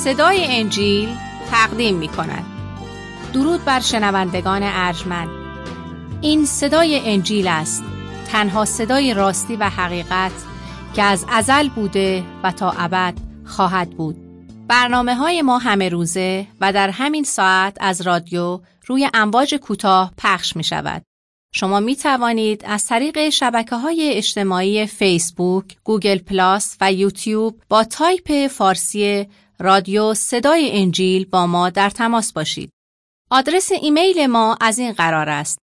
صدای انجیل تقدیم می کند. درود بر شنوندگان ارجمند. این صدای انجیل است، تنها صدای راستی و حقیقت که از ازل بوده و تا ابد خواهد بود. برنامه‌های ما همه روزه و در همین ساعت از رادیو روی امواج کوتاه پخش می شود. شما می توانید از طریق شبکه‌های اجتماعی فیسبوک، گوگل پلاس و یوتیوب با تایپ فارسی رادیو صدای انجیل با ما در تماس باشید. آدرس ایمیل ما از این قرار است: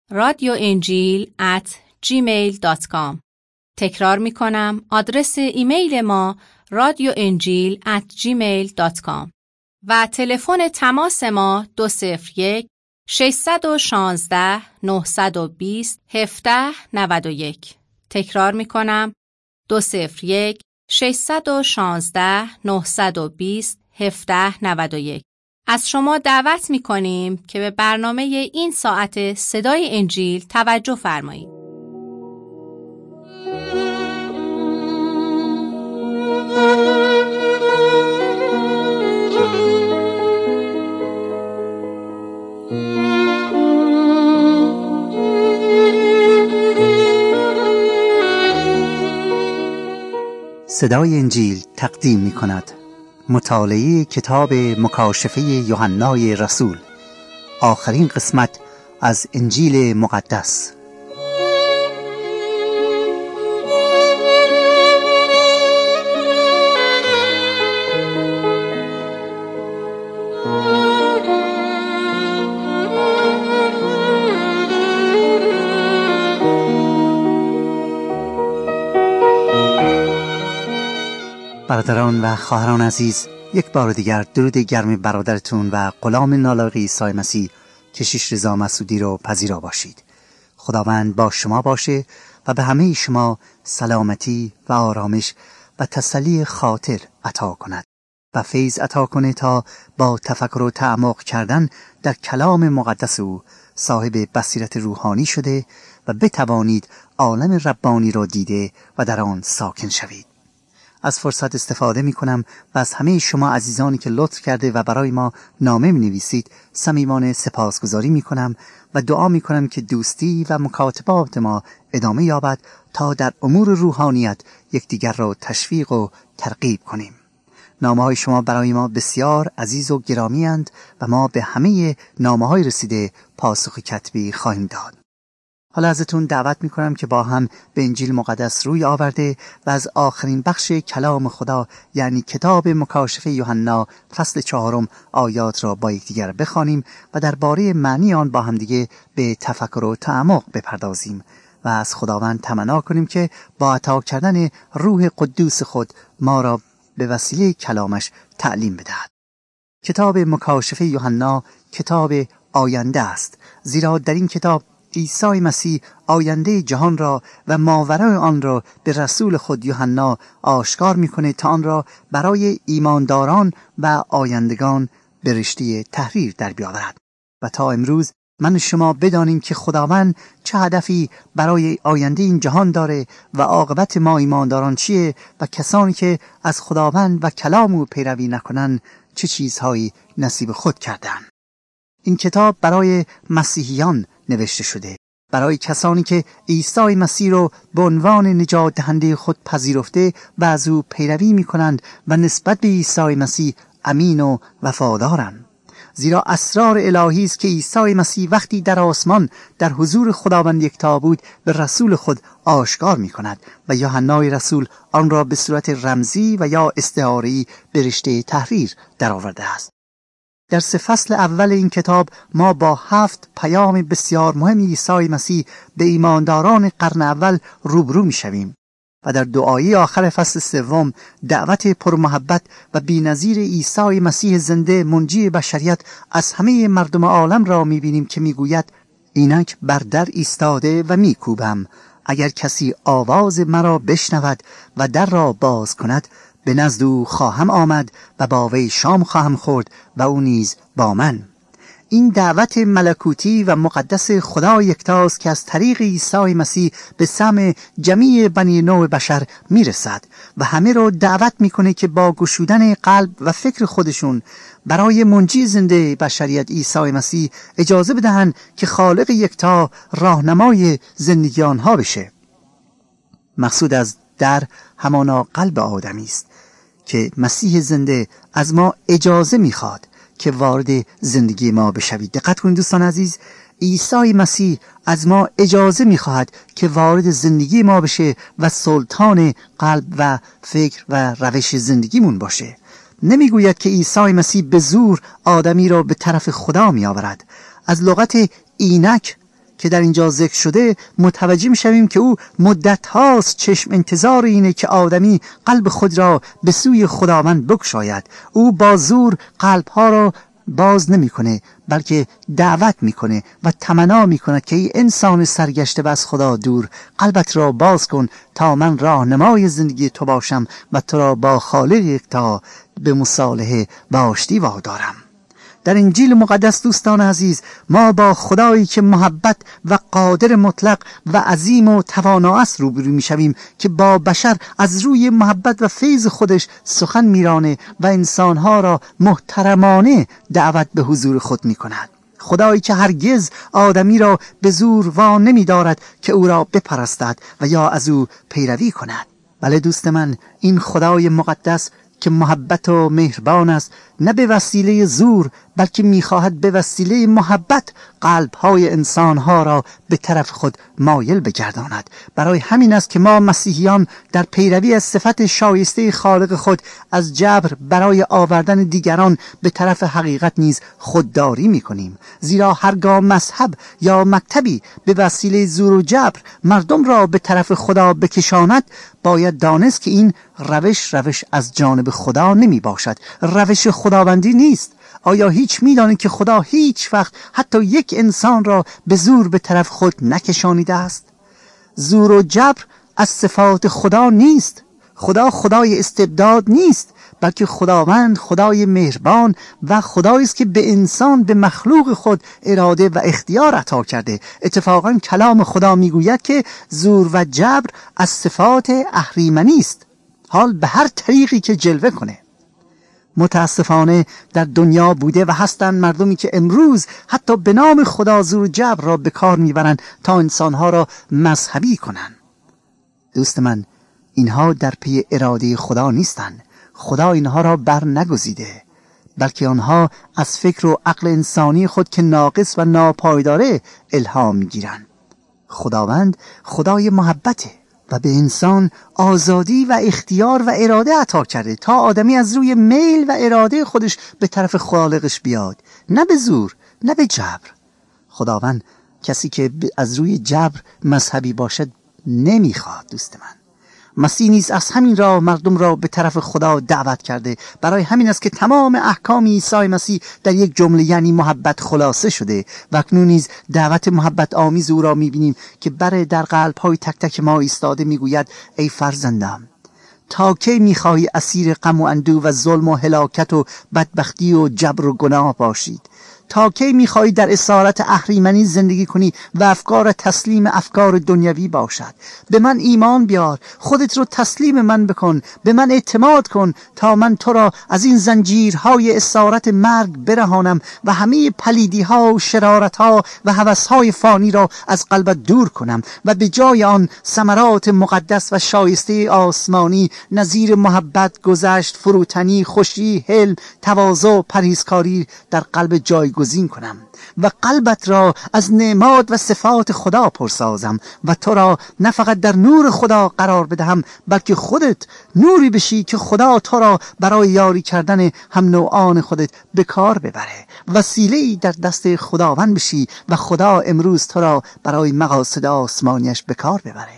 radioenjil@gmail.com. تکرار می کنم، آدرس ایمیل ما radioenjil@gmail.com و تلفن تماس ما 201-616-920-1791. تکرار می کنم، 201-616-920-1791. از شما دعوت می کنیم که به برنامه این ساعت صدای انجیل توجه فرمایید. صدای انجیل تقدیم می کند مطالعه کتاب مکاشفه یوحنای رسول، آخرین قسمت از انجیل مقدس. برادران و خواهران عزیز، یک بار دیگر درود گرم برادرتون و غلام نالاقی عیسی مسیح کشیش رضا مسعودی رو پذیرا باشید. خداوند با شما باشه و به همه شما سلامتی و آرامش و تسلی خاطر عطا کند و فیض عطا کنه تا با تفکر و تعمق کردن در کلام مقدس او صاحب بصیرت روحانی شده و بتوانید عالم ربانی را دیده و در آن ساکن شوید. از فرصت استفاده می کنم و از همه شما عزیزانی که لطف کرده و برای ما نامه می نویسید صمیمانه سپاسگزاری می کنم و دعا می کنم که دوستی و مکاتبات ما ادامه یابد تا در امور روحانیت یکدیگر را تشویق و ترغیب کنیم. نامه های شما برای ما بسیار عزیز و گرامی اند و ما به همه نامه های رسیده پاسخ کتبی خواهیم داد. حالا ازتون دعوت میکنم که با هم به انجیل مقدس روی آورده و از آخرین بخش کلام خدا یعنی کتاب مکاشفه یوحنا فصل 4 آیات را با یکدیگر بخوانیم و درباره معنی آن با هم دیگه به تفکر و تعمق بپردازیم و از خداوند تمنا کنیم که با عطا کردن روح قدوس خود ما را به وسیله کلامش تعلیم بدهد. کتاب مکاشفه یوحنا کتاب آینده است، زیرا در این کتاب عیسی مسیح آینده جهان را و ماورای آن را به رسول خود یوحنا آشکار می‌کند تا آن را برای ایمانداران و آیندگان به رشته تحریر در بیاورد و تا امروز من و شما بدانیم که خداوند چه هدفی برای آینده این جهان داره و عاقبت ما ایمانداران چیه و کسانی که از خداوند و کلام او پیروی نکنند چه چیزهایی نصیب خود کردند. این کتاب برای مسیحیان نوشته شده، برای کسانی که عیسی مسیح را به عنوان نجات دهنده خود پذیرفته و از او پیروی می کنند و نسبت به عیسی مسیح امین و وفادارند. زیرا اسرار الهی است که عیسی مسیح وقتی در آسمان در حضور خداوند یکتا بود به رسول خود آشکار می کند و یوحنای رسول آن را به صورت رمزی و یا استعاری به رشته تحریر در آورده است. در 3 فصل اول این کتاب ما با 7 پیام بسیار مهم عیسی مسیح به ایمانداران قرن اول روبرو می شویم و در دعای آخر فصل 3 دعوت پرمحبت و بی‌نظیر عیسی مسیح زنده منجی بشریت از همه مردم عالم را می بینیم که می گوید اینک بر در ایستاده و می کوبم، اگر کسی آواز مرا بشنود و در را باز کند به نزد او خواهم آمد و با وی شام خواهم خورد و او نیز با من. این دعوت ملکوتی و مقدس خدا یکتاست که از طریق عیسی مسیح به سمع جمیع بنی نوع بشر میرسد و همه رو دعوت میکنه که با گشودن قلب و فکر خودشون برای منجی زنده بشریت عیسی مسیح اجازه بدهن که خالق یکتا راهنمای زندگی آنها بشه. مقصود از در همانا قلب آدمی است که مسیح زنده از ما اجازه میخواد که وارد زندگی ما بشوید. دقت کنید دوستان عزیز، عیسی مسیح از ما اجازه میخواهد که وارد زندگی ما بشه و سلطان قلب و فکر و روش زندگیمون باشه. نمیگوید که عیسی مسیح به زور آدمی را به طرف خدا میآورد. از لغت اینک که در اینجا ذکر شده متوجه میشویم که او مدت هاست چشم انتظار اینه که آدمی قلب خود را به سوی خداوند بگشاید. او با زور قلب ها را باز نمیکنه، بلکه دعوت میکنه و تمنا میکنه که ای انسان سرگشته و از خدا دور، قلبت را باز کن تا من راهنمای زندگی تو باشم و تو را با خالق یکتا به مصالحه و آشتی وادارم. در انجیل مقدس دوستان عزیز ما با خدایی که محبت و قادر مطلق و عظیم و توانا است روبرو میشویم که با بشر از روی محبت و فیض خودش سخن میرانه و انسانها را محترمانه دعوت به حضور خود میکند. خدایی که هرگز آدمی را به زور وا نمی‌دارد که او را بپرستد و یا از او پیروی کند. بله دوست من، این خدای مقدس که محبت و مهربان است نه به وسیله زور بلکه میخواهد به وسیله محبت قلب‌های انسان‌ها را به طرف خود مایل بگرداند. برای همین است که ما مسیحیان در پیروی از صفت شایسته خالق خود از جبر برای آوردن دیگران به طرف حقیقت نیز خودداری می‌کنیم. زیرا هرگاه مذهب یا مکتبی به وسیله زور و جبر مردم را به طرف خدا بکشاند، باید دانست که این روش از جانب خدا نمی باشد، روش خداوندی نیست. آیا هیچ می‌دانید که خدا هیچ وقت حتی یک انسان را به زور به طرف خود نکشانیده است؟ زور و جبر از صفات خدا نیست. خدا خدای استبداد نیست، بلکه خداوند خدای مهربان و خدایی است که به انسان، به مخلوق خود اراده و اختیار عطا کرده. اتفاقا کلام خدا میگوید که زور و جبر از صفات اهریمنی است، حال به هر طریقی که جلوه کنه. متاسفانه در دنیا بوده و هستند مردمی که امروز حتی به نام خدا زور و جبر را به کار میبرند تا انسانها را مذهبی کنند. دوست من، اینها در پی اراده خدا نیستند. خدا اینها را بر نگزیده، بلکه آنها از فکر و عقل انسانی خود که ناقص و ناپایداره الهام میگیرند. خداوند خدای محبته و به انسان آزادی و اختیار و اراده عطا کرده تا آدمی از روی میل و اراده خودش به طرف خالقش بیاد، نه به زور، نه به جبر. خداوند کسی که از روی جبر مذهبی باشد نمیخواد. دوست من، مسیح نیز از همین راه مردم را به طرف خدا دعوت کرده. برای همین است که تمام احکام عیسی مسیح در یک جمله یعنی محبت خلاصه شده و اکنون نیز دعوت محبت آمیز او را می‌بینیم که در قلب‌های تک تک ما ایستاده میگوید ای فرزندم، تا کی می‌خواهی اسیر غم و اندوه و ظلم و هلاکت و بدبختی و جبر و گناه باشید؟ تا کی می‌خواهی در اسارت اهریمنی زندگی کنی و افکار تسلیم افکار دنیوی باشد؟ به من ایمان بیار، خودت رو تسلیم من بکن، به من اعتماد کن تا من تو را از این زنجیرهای اسارت مرگ برهانم و همه پلیدی‌ها و شرارت‌ها و هوس‌های فانی را از قلبت دور کنم و به جای آن ثمرات مقدس و شایسته آسمانی نظیر محبت، گذشت، فروتنی، خوشی، حلم، تواضع، پرهیزکاری در قلب جایگزین کنم و قلبت را از نعمات و صفات خدا پرسازم و تو را نه فقط در نور خدا قرار بدهم، بلکه خودت نوری بشی که خدا تو را برای یاری کردن هم نوعان خودت به کار ببره، وسیله‌ای در دست خداوند بشی و خدا امروز تو را برای مقاصد آسمانیش به کار ببره.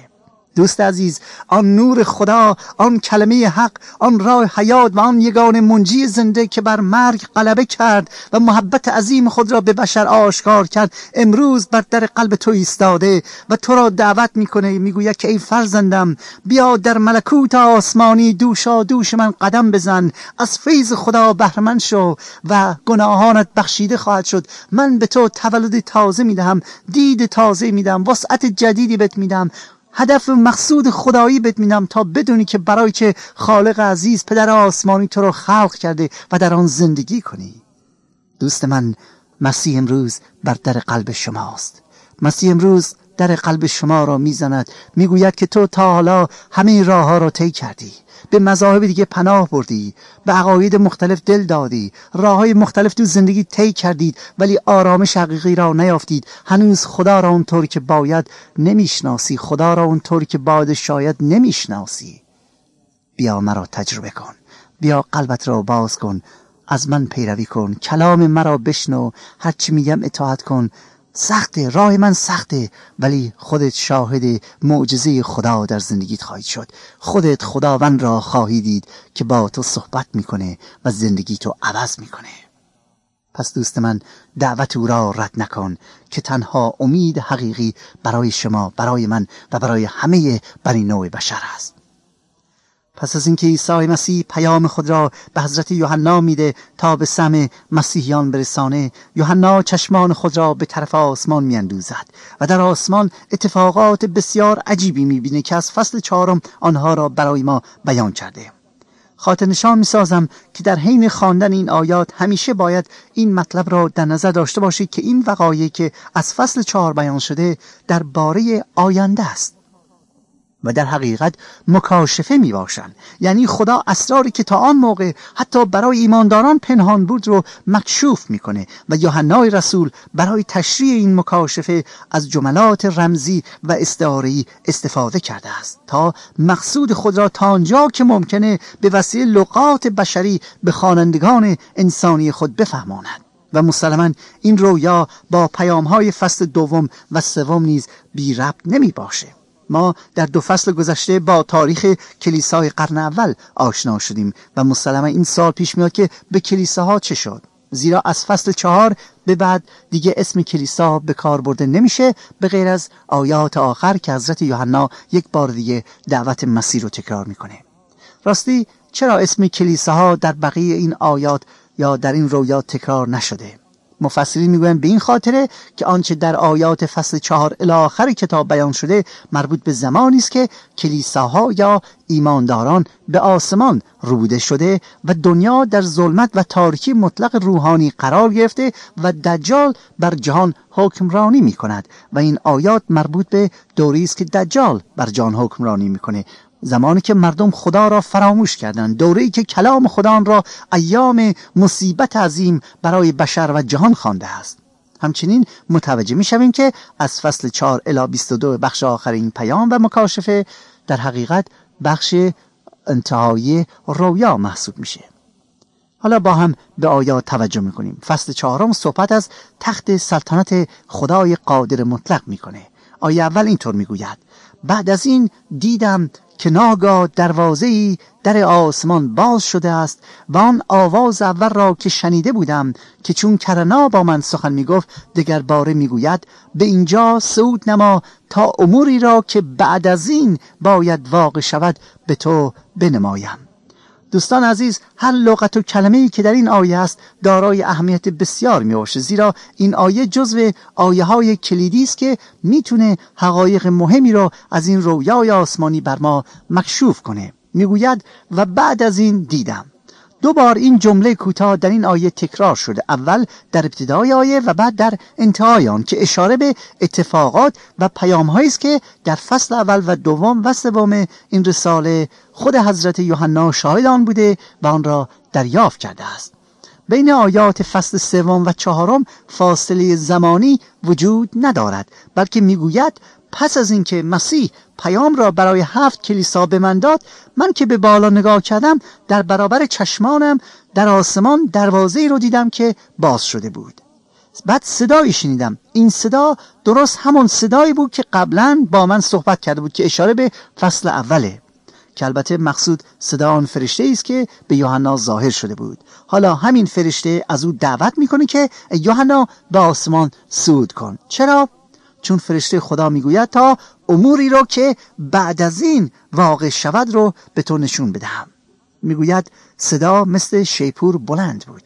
دوست عزیز، آن نور خدا، آن کلمه حق، آن راه حیات و آن یگانه منجی زنده که بر مرگ غلبه کرد و محبت عظیم خود را به بشر آشکار کرد، امروز بر در قلب تو ایستاده و تو را دعوت میکنه، میگوید که ای فرزندم، بیا در ملکوت آسمانی دوشا دوش من قدم بزن، از فیض خدا بهره مند شو و گناهانت بخشیده خواهد شد. من به تو تولد تازه میدهم، دید تازه میدم، وسعت جدیدی بهت میدم، هدف و مقصود خدایی بهت میدم تا بدونی که برای چه خالق عزیز پدر آسمانی تو رو خلق کرده و در آن زندگی کنی. دوست من، مسیح امروز بر در قلب شماست. مسیح امروز در قلب شما را میزند، میگوید که تو تا حالا همه راه ها را طی کردی، به مذاهب دیگه پناه بردی، به عقاید مختلف دل دادی، راههای مختلف تو زندگی طی کردید، ولی آرامش حقیقی را نیافتید. هنوز خدا را اونطور که باید نمیشناسی، خدا را اونطور که باید شاید نمیشناسی. بیا مرا تجربه کن، بیا قلبت را باز کن، از من پیروی کن، کلام مرا بشنو، هرچی میگم اطاعت کن. سخته، راه من سخته، ولی خودت شاهد معجزه خدا در زندگیت خواهید شد. خودت خداوند را خواهی دید که با تو صحبت میکنه و زندگی تو عوض میکنه. پس دوست من، دعوت او را رد نکن که تنها امید حقیقی برای شما، برای من و برای همه بنی نوع بشر است. پس از اینکه عیسی مسیح پیام خود را به حضرت یوحنا میده تا به سمع مسیحیان برسانه، یوحنا چشمان خود را به طرف آسمان میاندوزد و در آسمان اتفاقات بسیار عجیبی میبینه که از فصل 4 آنها را برای ما بیان کرده. خاطر نشان میسازم که در حین خواندن این آیات همیشه باید این مطلب را در نظر داشته باشید که این وقایعی که از فصل 4 بیان شده درباره آینده است و در حقیقت مکاشفه می باشند. یعنی خدا اسراری که تا آن موقع حتی برای ایمانداران پنهان بود رو مکشوف میکنه و یوحنای رسول برای تشریح این مکاشفه از جملات رمزی و استعاره‌ای استفاده کرده است تا مقصود خود را تا آنجا که ممکنه به وسیله لغات بشری به خوانندگان انسانی خود بفهماند. و مسلماً این رویا با پیام‌های فصل 2 و 3 نیز بی ربط نمی باشه. ما در 2 فصل گذشته با تاریخ کلیسای قرن اول آشنا شدیم و مسلما این سال پیش میاد که به کلیساها چه شد، زیرا از فصل 4 به بعد دیگه اسم کلیسا به کار برده نمیشه به غیر از آیات آخر که حضرت یوحنا یک بار دیگه دعوت مسیح رو تکرار میکنه. راستی چرا اسم کلیساها در بقیه این آیات یا در این رویا تکرار نشده؟ مفسرین میگویند به این خاطره که آنچه در آیات فصل 4 الی آخر کتاب بیان شده مربوط به زمانی است که کلیساها یا ایمانداران به آسمان ربوده شده و دنیا در ظلمت و تاریکی مطلق روحانی قرار گرفته و دجال بر جهان حکمرانی میکند و این آیات مربوط به دوری است که دجال بر جهان حکمرانی میکنه، زمانی که مردم خدا را فراموش کردند، دوره‌ای که کلام خدا را ایام مصیبت عظیم برای بشر و جهان خوانده است. همچنین متوجه می‌شویم که از فصل 4 الی 22 بخش آخر این پیام و مکاشفه در حقیقت بخش انتهایی رویا محسوب میشه. حالا با هم به آیات توجه میکنیم. فصل 4 صحبت از تخت سلطنت خدای قادر مطلق میکنه. آیه اول اینطور میگوید: بعد از این دیدم که ناگاه دروازه‌ای در آسمان باز شده است و آن آواز اول را که شنیده بودم که چون کرنا با من سخن میگفت دگر باره میگوید: به اینجا صعود نما تا اموری را که بعد از این باید واقع شود به تو بنمایم. دوستان عزیز، هر لغت و کلمه‌ای که در این آیه است دارای اهمیت بسیار میباشه، زیرا این آیه جزو آیه‌های کلیدی است که میتونه حقایق مهمی را از این رویای آسمانی بر ما مکشوف کنه. میگوید و بعد از این دیدم. 2 بار این جمله کوتاه در این آیه تکرار شده، اول در ابتدای آیه و بعد در انتهای آن، که اشاره به اتفاقات و پیام‌هایی است که در فصل اول و 2 و 3 این رساله خود حضرت یوحنا شاهد آن بوده و آن را دریافت کرده است. بین آیات فصل 3 و 4 فاصله زمانی وجود ندارد، بلکه میگوید پس از اینکه مسیح پیام را برای 7 کلیسا به من داد، من که به بالا نگاه کردم در برابر چشمانم در آسمان دروازه‌ای رو دیدم که باز شده بود. بعد صدایی شنیدم. این صدا درست همون صدایی بود که قبلا با من صحبت کرده بود، که اشاره به فصل اوله، که البته مقصود صدا آن فرشته است که به یوحنا ظاهر شده بود. حالا همین فرشته از او دعوت میکنه که یوحنا به آسمان صعود کن. چرا؟ چون فرشته خدا میگوید تا اموری رو که بعد از این واقع شود رو به تو نشون بدهم. میگوید صدا مثل شیپور بلند بود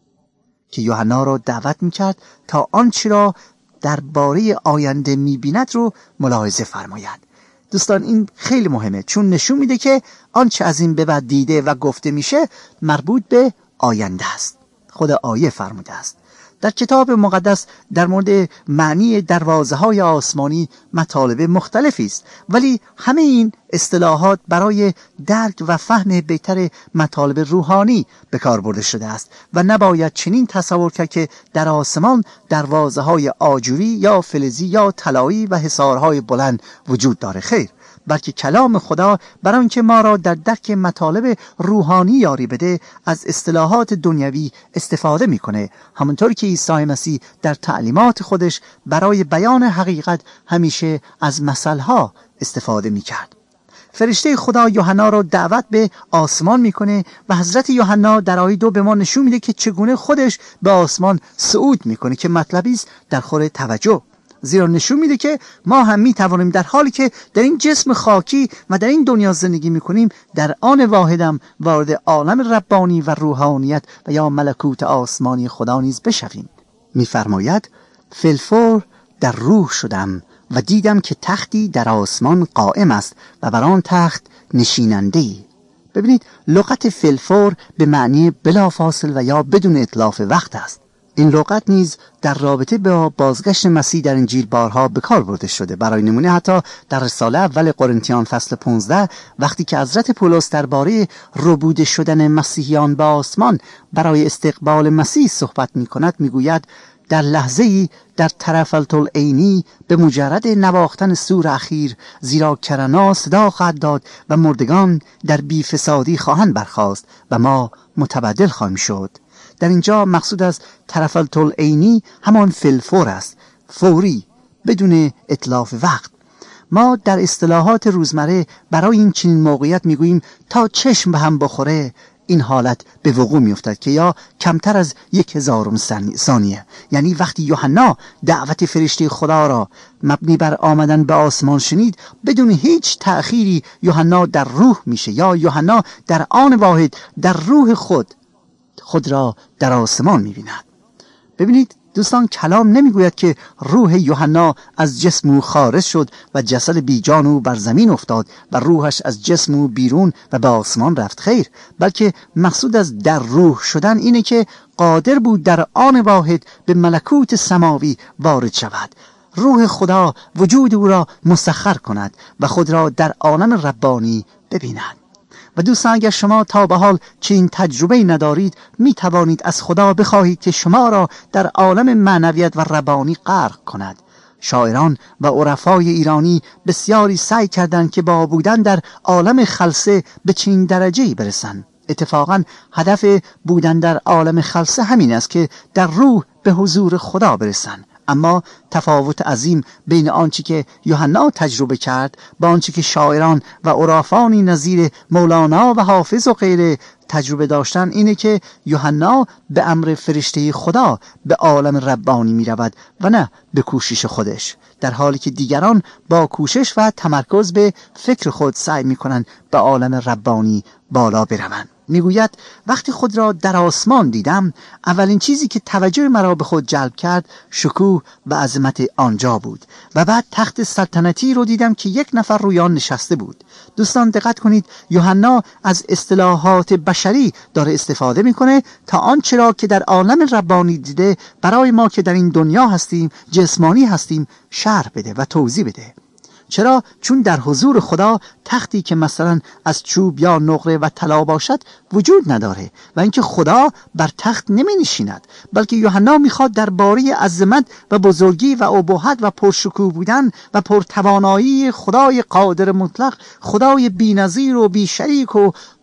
که یوحنا رو دعوت میکرد تا آنچه را درباره آینده میبیند رو ملاحظه فرماید. دوستان این خیلی مهمه، چون نشون میده که آنچه از این به بعد دیده و گفته میشه مربوط به آینده است. خود آیه فرموده است. در کتاب مقدس در مورد معنی دروازه‌های آسمانی مطالب مختلفی است، ولی همه این اصطلاحات برای درک و فهم بهتر مطالب روحانی به کار برده شده است و نباید چنین تصور کرد که در آسمان دروازه‌های آجوری یا فلزی یا طلایی و حصارهای بلند وجود داره. خیر، بلکه کلام خدا برای آنکه ما را در درک مطالب روحانی یاری بده از اصطلاحات دنیوی استفاده میکنه، همونطور که عیسی مسیح در تعلیمات خودش برای بیان حقیقت همیشه از مثلها استفاده میکرد. فرشته خدا یوحنا را دعوت به آسمان میکنه و حضرت یوحنا در آیه 2 به ما نشون میده که چگونه خودش به آسمان صعود میکنه، که مطلبی است در خور توجه، زیرا نشون میده که ما هم میتوانیم در حالی که در این جسم خاکی و در این دنیا زندگی میکنیم در آن واحدم وارد عالم ربانی و روحانیت و یا ملکوت آسمانی خدا نیز بشویم. میفرماید فی‌الفور در روح شدم و دیدم که تختی در آسمان قائم است و بر آن تخت نشیننده‌ای. ببینید لغت فی‌الفور به معنی بلافاصله و یا بدون اتلاف وقت است. این لغت نیز در رابطه با بازگشت مسیح در انجیل بارها به کار برده شده. برای نمونه حتی در رساله اول قرنتیان فصل 15 وقتی که حضرت پولس درباره ربوده شدن مسیحیان به آسمان برای استقبال مسیح صحبت می‌کند میگوید در لحظه‌ای در طرفة العینی به مجرد نواختن سور اخیر، زیرا کرنا صدا خواهد داد و مردگان در بی فسادی خواهند برخاست و ما متبدل خواهیم شد. در اینجا مقصود از طرفة العینی همان فی‌الفور است، فوری، بدون اتلاف وقت. ما در اصطلاحات روزمره برای این چنین موقعیت میگوییم تا چشم به هم بخوره این حالت به وقوع میافتد، که یا کمتر از 1000 ثانیه. یعنی وقتی یوحنا دعوت فرشته خدا را مبنی بر آمدن به آسمان شنید، بدون هیچ تأخیری یوحنا در روح میشه، یا یوحنا در آن واحد در روح خود را در آسمان می‌بیند. ببینید دوستان، کلام نمیگوید که روح یوحنا از جسم او خارج شد و جسد بیجان او بر زمین افتاد و روحش از جسم او بیرون و به آسمان رفت. خیر، بلکه مقصود از در روح شدن اینه که قادر بود در آن واحد به ملکوت سماوی وارد شود. روح خدا وجود او را مسخر کند و خود را در عالم ربانی ببیند. و دوستان، اگر شما تا به حال چنین تجربه ندارید، می توانید از خدا بخواهید که شما را در عالم معنویت و ربانی غرق کند. شاعران و عرفای ایرانی بسیاری سعی کردند که با بودن در عالم خلسه به چنین درجه‌ای برسند. اتفاقا هدف بودن در عالم خلسه همین است که در روح به حضور خدا برسند. اما تفاوت عظیم بین آنچه که یوحنا تجربه کرد با آنچه که شاعران و عرفانی نظیر مولانا و حافظ و غیره تجربه داشتن اینه که یوحنا به امر فرشته خدا به عالم ربانی می رود و نه به کوشش خودش، در حالی که دیگران با کوشش و تمرکز به فکر خود سعی می کنند به عالم ربانی بالا بروند. میگوید وقتی خود را در آسمان دیدم، اولین چیزی که توجه مرا به خود جلب کرد شکوه و عظمت آنجا بود و بعد تخت سلطنتی رو دیدم که یک نفر روی آن نشسته بود. دوستان دقت کنید، یوحنا از اصطلاحات بشری داره استفاده میکنه تا آنچه را که در عالم ربانی دیده برای ما که در این دنیا هستیم، جسمانی هستیم، شرح بده و توضیح بده. چرا؟ چون در حضور خدا تختی که مثلا از چوب یا نقره و طلا باشد وجود نداره و اینکه خدا بر تخت نمی نشیند، بلکه یوحنا میخواد درباره عظمت و بزرگی و ابهت و پرشکوه بودن و پرتوانایی خدای قادر مطلق، خدای بی‌نظیر و بی‌شریک و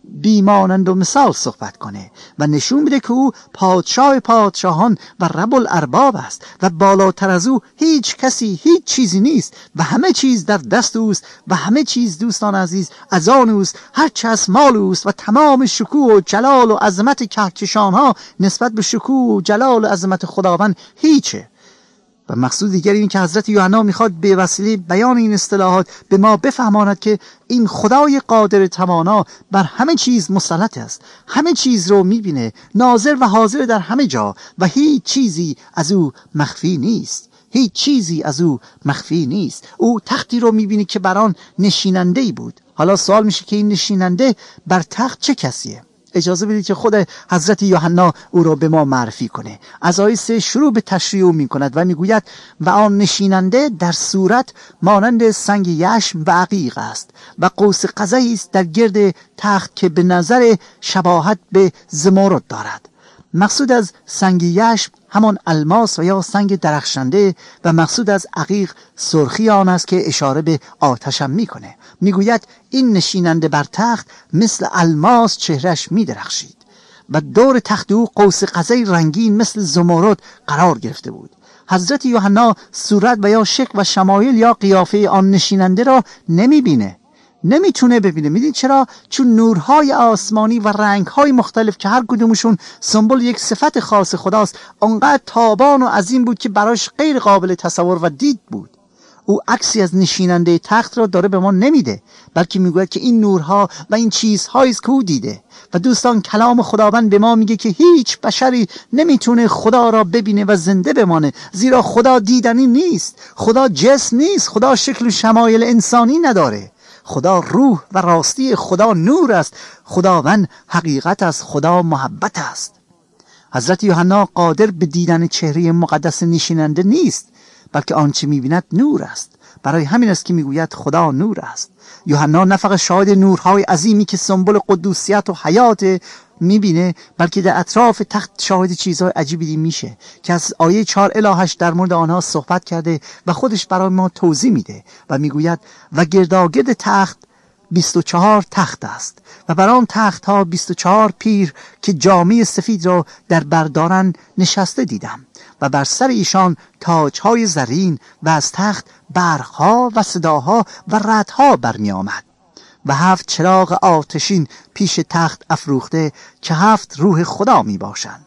بیمانند و مثال صحبت کنه و نشون بده که او پادشاه پادشاهان و رب الارباب است و بالاتر از او هیچ کسی هیچ چیزی نیست و همه چیز در دست اوست و همه چیز دوستان عزیز از آن اوست، هر چه از مال اوست و تمام شکوه و جلال و عظمت کهکشان ها نسبت به شکوه و جلال و عظمت خداوند هیچه. و مقصود دیگر این که حضرت یوحنا میخواد به وسیله بیان این اصطلاحات به ما بفهماند که این خدای قادر توانا بر همه چیز مسلط است، همه چیز رو میبینه، ناظر و حاضر در همه جا و هیچ چیزی از او مخفی نیست، هیچ چیزی از او مخفی نیست. او تختی رو میبینه که بر آن نشیننده‌ای بود. حالا سوال میشه که این نشیننده بر تخت چه کسیه؟ اجازه بدید که خود حضرت یوحنا او را به ما معرفی کنه. از آیه 3 شروع به تشریح او میکند و میگوید و آن نشیننده در صورت مانند سنگ یشم و عقیق است و قوس قزحی است در گرد تخت که به نظر شباهت به زمرد دارد. مقصود از سنگ یشم همان الماس و یا سنگ درخشنده و مقصود از عقیق سرخی آن است که اشاره به آتشم میکنه. میگوید این نشیننده بر تخت مثل الماس چهرش میدرخشید و دور تخت او قوس قزحی رنگین مثل زمرد قرار گرفته بود. حضرت یوحنا صورت و یا شکل و شمایل یا قیافه آن نشیننده را نمیبینه، نمیتونه ببینه. میدید چرا؟ چون نورهای آسمانی و رنگهای مختلف که هر کدومشون سمبل یک صفت خاص خداست انقدر تابان و عظیم بود که براش غیر قابل تصور و دید بود. او عکسی از نشیننده تخت را داره به ما نمیده، بلکه میگوید که این نورها و این چیزهایی است که او دیده. و دوستان کلام خداوند به ما میگه که هیچ بشری نمیتونه خدا را ببینه و زنده بمانه، زیرا خدا دیدنی نیست، خدا جسم نیست، خدا شکل و شمایل انسانی نداره. خدا روح و راستی، خدا نور است، خداوند حقیقت است، خدا محبت است. حضرت یوحنا قادر به دیدن چهره مقدس نشیننده نیست، بلکه آنچه می‌بیند نور است. برای همین است که میگوید خدا نور است. یوحنا نه فقط شاهد نورهای عظیمی که سمبل قدوسیت و حیات میبینه، بلکه در اطراف تخت شاهد چیزهای عجیبی دید میشه که از آیه 4 الی 8 در مورد آنها صحبت کرده و خودش برای ما توضیح میده و میگوید و گرداگرد تخت 24 تخت است و بر آن تخت ها 24 پیر که جامه سفید را در بر دارند نشسته دیدم و بر سر ایشان تاج‌های زرین و از تخت برق‌ها و صداها و رعدها برمی آمد و 7 چراغ آتشین پیش تخت افروخته که 7 روح خدا می باشند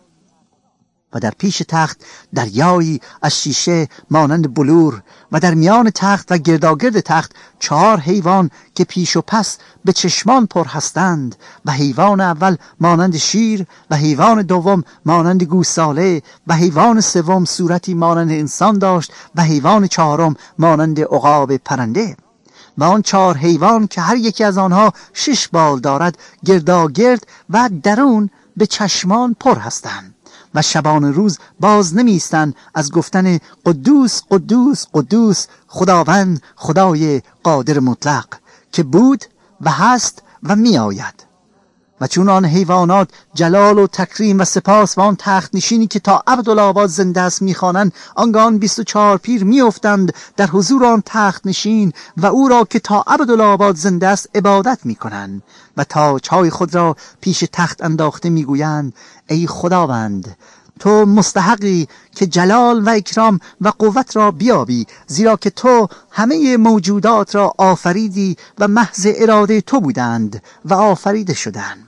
و در پیش تخت دریایی از شیشه مانند بلور و در میان تخت و گرداگرد تخت 4 حیوان که پیش و پس به چشمان پر هستند و حیوان اول مانند شیر و حیوان دوم مانند گوساله و حیوان سوم صورتی مانند انسان داشت و حیوان چهارم مانند عقاب پرنده و آن 4 حیوان که هر یکی از آنها 6 بال دارد گرداگرد و درون به چشمان پر هستند و شبان روز باز نمیستند از گفتن قدوس قدوس قدوس خداوند خدای قادر مطلق که بود و هست و می آید. و چون آن حیوانات جلال و تکریم و سپاس و آن تخت نشینی که تا ابدالآباد زنده است میخوانند، آنگاه 24 پیر میافتند در حضور آن تخت نشین و او را که تا ابدالآباد زنده است عبادت میکنند و تاج‌های خود را پیش تخت انداخته میگویند ای خداوند تو مستحقی که جلال و اکرام و قوت را بیابی، زیرا که تو همه موجودات را آفریدی و محض اراده تو بودند و آفریده شدند.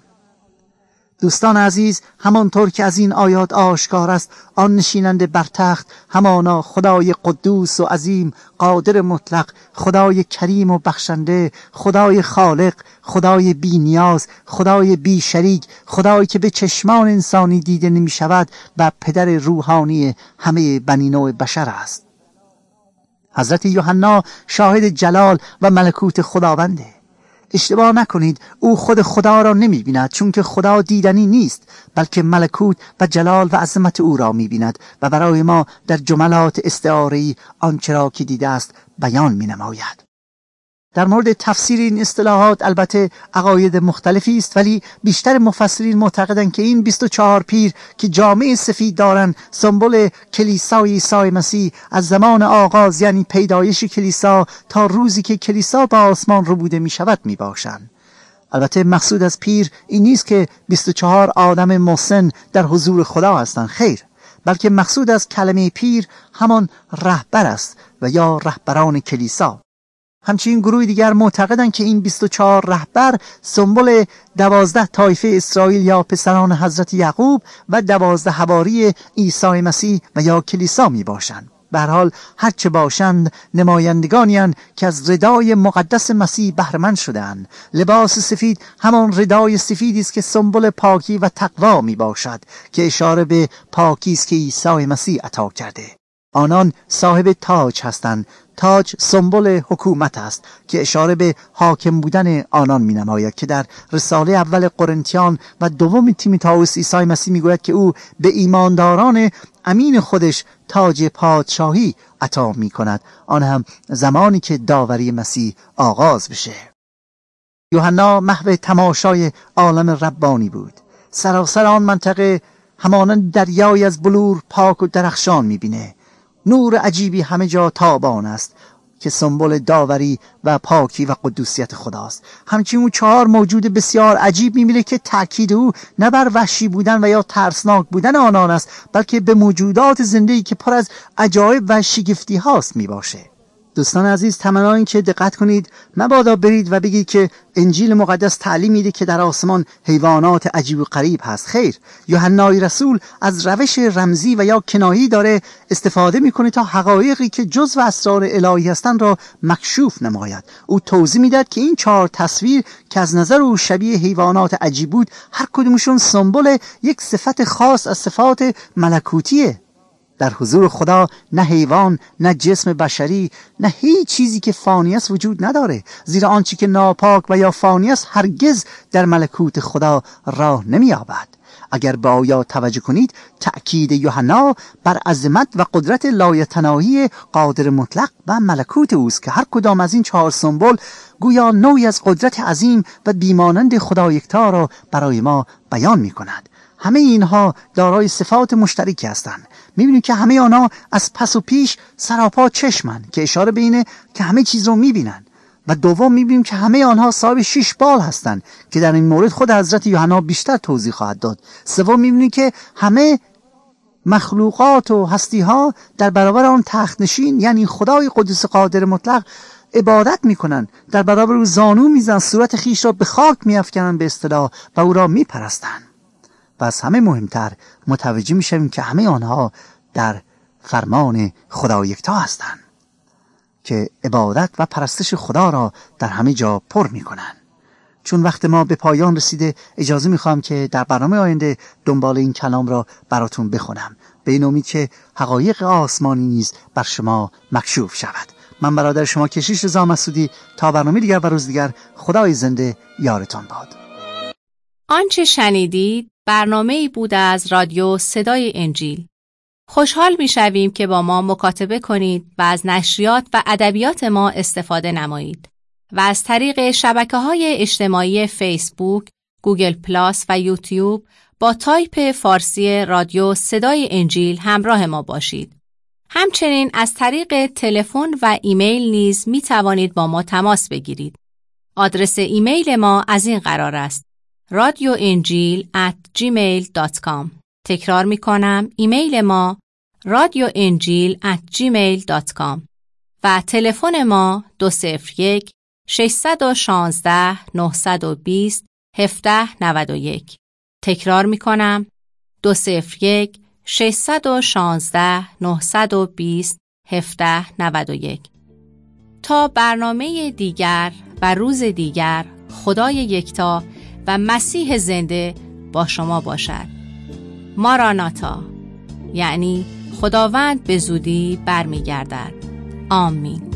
دوستان عزیز، همانطور که از این آیات آشکار است، آن نشیننده بر تخت همانا خدای قدوس و عظیم قادر مطلق، خدای کریم و بخشنده، خدای خالق، خدای بی نیاز، خدای بی شریک، خدایی که به چشمان انسانی دیده نمی شود و پدر روحانی همه بنی نوع بشر است. حضرت یوحنا شاهد جلال و ملکوت خداونده. اشتباه نکنید، او خود خدا را نمی بیند، چون که خدا دیدنی نیست، بلکه ملکوت و جلال و عظمت او را می بیند و برای ما در جملات استعاره‌ای آنچه را که دیده است بیان می نماید. در مورد تفسیر این اصطلاحات البته عقاید مختلفی است، ولی بیشتر مفسرین معتقدند که این 24 پیر که جامه سفید دارند سمبل کلیسای عیسی مسیح از زمان آغاز، یعنی پیدایش کلیسا، تا روزی که کلیسا به آسمان ربوده می شود می باشند. البته مقصود از پیر این نیست که 24 آدم مسن در حضور خدا هستند، خیر، بلکه مقصود از کلمه پیر همان رهبر است و یا رهبران کلیسا. همچنین گروه دیگر معتقدند که این 24 رهبر سمبل 12 طایفه اسرائیل یا پسران حضرت یعقوب و 12 حواری عیسی مسیح و یا کلیسا می باشند. به هر حال هرچه باشند نمایندگانی‌اند که از ردای مقدس مسیح بهره‌مند شده‌اند. لباس سفید همان ردای سفیدی است که سمبل پاکی و تقوا می باشد که اشاره به پاکی است که عیسی مسیح عطا کرده. آنان صاحب تاج هستند. تاج سمبل حکومت است که اشاره به حاکم بودن آنان می نماید که در رساله اول قرنتیان و دوم تیموتائوس عیسی مسیح می گوید که او به ایمانداران امین خودش تاج پادشاهی عطا می کند، آن هم زمانی که داوری مسیح آغاز بشه. یوحنا محو تماشای عالم ربانی بود. سراسر آن منطقه همانند دریای از بلور پاک و درخشان می بینه. نور عجیبی همه جا تابان است که سمبل داوری و پاکی و قدوسیت خداست. همچنین 4 موجود بسیار عجیب می‌بینه که تأکید او نه بر وحشی بودن و یا ترسناک بودن آنان است، بلکه به موجودات زنده‌ای که پر از عجایب و شگفتی هاست میباشه. دوستان عزیز، تمنا این که دقت کنید، مبادا برید و بگید که انجیل مقدس تعلیم میده که در آسمان حیوانات عجیب و غریب هست. خیر، یوحنای رسول از روش رمزی و یا کنایی داره استفاده میکنه تا حقایقی که جزو اسرار الهی هستند را مکشوف نماید. او توضیح میداد که این 4 تصویر که از نظر او شبیه حیوانات عجیب بود، هر کدومشون سمبل یک صفت خاص از صفات ملکوتیه. در حضور خدا نه حیوان، نه جسم بشری، نه هیچ چیزی که فانی است وجود نداره، زیرا آنچه که ناپاک و یا فانی است هرگز در ملکوت خدا راه نمی‌یابد. اگر به آیات توجه کنید، تأکید یوحنا بر عظمت و قدرت لایتناهی قادر مطلق و ملکوت اوست که هر کدام از این 4 سمبل گویا نوعی از قدرت عظیم و بیمانند خدا یکتا را برای ما بیان می‌کند. همه اینها دارای صفات مشترکی هستند. می‌بینیم که همه آنها از پس و پیش سراپا چشمند که اشاره به اینه که همه چیز رو می‌بینن. و دوم می‌بینیم که همه آنها صاحب 6 بال هستند که در این مورد خود حضرت یوحنا بیشتر توضیح خواهد داد. سوم می‌بینیم که همه مخلوقات و هستی‌ها در برابر آن تخت نشین یعنی خدای قدوس قادر مطلق عبادت می‌کنند، در برابر او زانو می‌زنند، صورت خیش را به خاک می‌افکنند به اصطلاح و او را می‌پرستند. و از همه مهمتر متوجه میشیم که همه آنها در فرمان خدا یکتا هستند که عبادت و پرستش خدا را در همه جا پر میکنن. چون وقت ما به پایان رسیده، اجازه میخوام که در برنامه آینده دنبال این کلام را براتون بخونم، به این امید که حقایق آسمانی نیز بر شما مکشوف شود. من برادر شما کشیش رضا مسعودی، تا برنامه دیگر و روز دیگر، خدای زنده یارتان باد. آنچه شنیدید برنامه‌ای بود از رادیو صدای انجیل. خوشحال می‌شویم که با ما مکاتبه کنید و از نشریات و ادبیات ما استفاده نمایید و از طریق شبکه‌های اجتماعی فیسبوک، گوگل پلاس و یوتیوب با تایپ فارسی رادیو صدای انجیل همراه ما باشید. همچنین از طریق تلفن و ایمیل نیز می‌توانید با ما تماس بگیرید. آدرس ایمیل ما از این قرار است: radioenjil@gmail.com. تکرار می کنم، ایمیل ما radioenjil@gmail.com و تلفن ما 201-616-920-1791. تکرار می کنم، 201-616-920-1791. تا برنامه دیگر و روز دیگر، خدای یکتا و مسیح زنده با شما باشد. ماراناتا، یعنی خداوند به زودی برمیگردد. آمین.